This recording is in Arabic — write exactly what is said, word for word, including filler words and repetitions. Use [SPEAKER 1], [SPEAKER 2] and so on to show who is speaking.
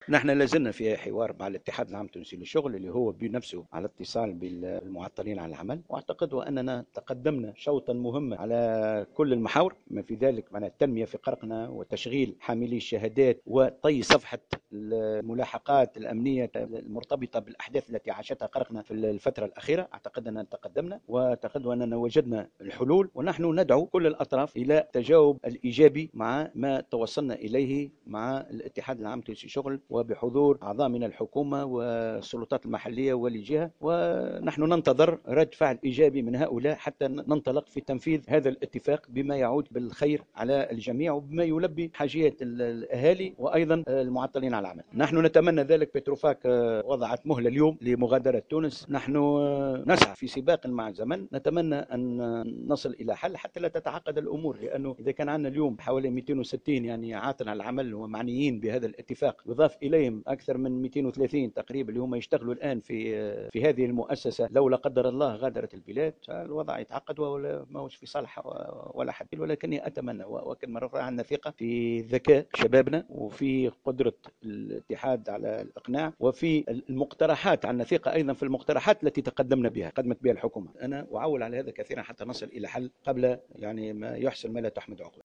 [SPEAKER 1] نحن لازلنا في حوار مع الاتحاد العام التونسي للشغل اللي هو بنفسه على اتصال بالمعطلين عن العمل، واعتقد واننا تقدمنا شوطا مهما على كل المحاور، ما في ذلك معنى التنميه في قرقنا وتشغيل حاملي الشهادات وطي صفحه الملاحقات الامنيه المرتبطه بالاحداث التي عاشتها قرقنا في الفتره الاخيره. اعتقد اننا تقدمنا، واعتقد اننا وجدنا الحلول، ونحن ندعو كل الاطراف الى التجاوب الايجابي مع ما توصلنا اليه مع الاتحاد العام التونسي للشغل وبحضور أعضاء من الحكومة والسلطات المحلية والجهة، ونحن ننتظر رد فعل إيجابي من هؤلاء حتى ننطلق في تنفيذ هذا الاتفاق بما يعود بالخير على الجميع وبما يلبي حاجيات الأهالي وأيضا المعطلين عن العمل. نحن نتمنى ذلك. بتروفاك وضعت مهلة اليوم لمغادرة تونس، نحن نسعى في سباق مع الزمن، نتمنى أن نصل إلى حل حتى لا تتعقد الأمور، لأنه إذا كان عندنا اليوم حوالي مئتين وستين يعني عاطل على العمل ومعنيين بهذا الاتفاق، يضاف إليهم أكثر من مئتين وثلاثين تقريبا اللي هم يشتغلوا الآن في في هذه المؤسسة، لو لا قدر الله غادرت البلاد الوضع يتعقد ولا ما هوش في صالح ولا حد. ولكني أتمنى وكل مرة عندنا ثقة في ذكاء شبابنا وفي قدرة الاتحاد على الإقناع وفي المقترحات. عندنا ثقة أيضا في المقترحات التي تقدمنا بها قدمت بها الحكومة. أنا أعول على هذا كثيرا حتى نصل إلى حل قبل يعني ما يحصل ما لا تحمد عقباه.